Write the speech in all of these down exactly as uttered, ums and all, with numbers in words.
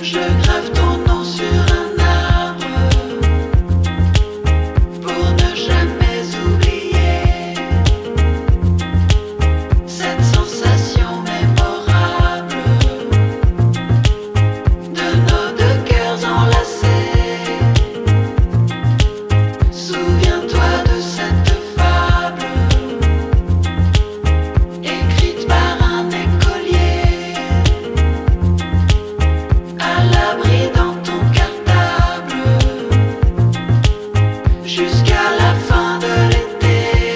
Je grave ton nom sur un arbre pour ne jamais oublier cette sensation mémorable de nos deux cœurs enlacés. Souviens-toi de cette fable écrite par un écolier à l'abri dans ton cartable jusqu'à la fin de l'été.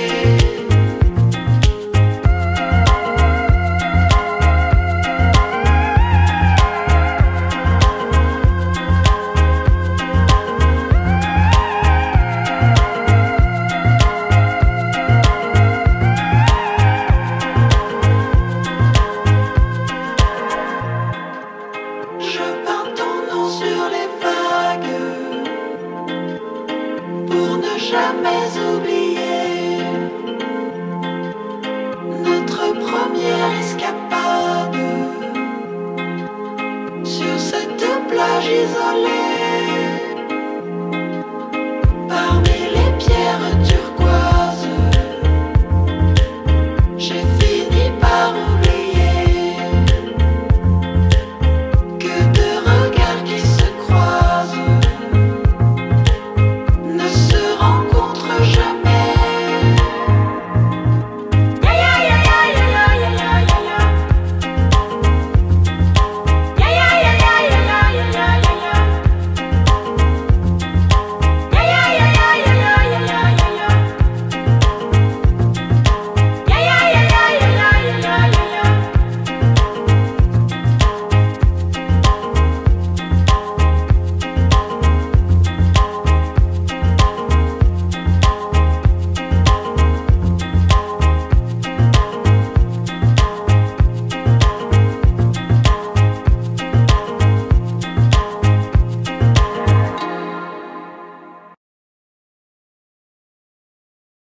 Je peins ton nom sur les vagues pour ne jamais oublier notre première escapade sur cette plage isolée.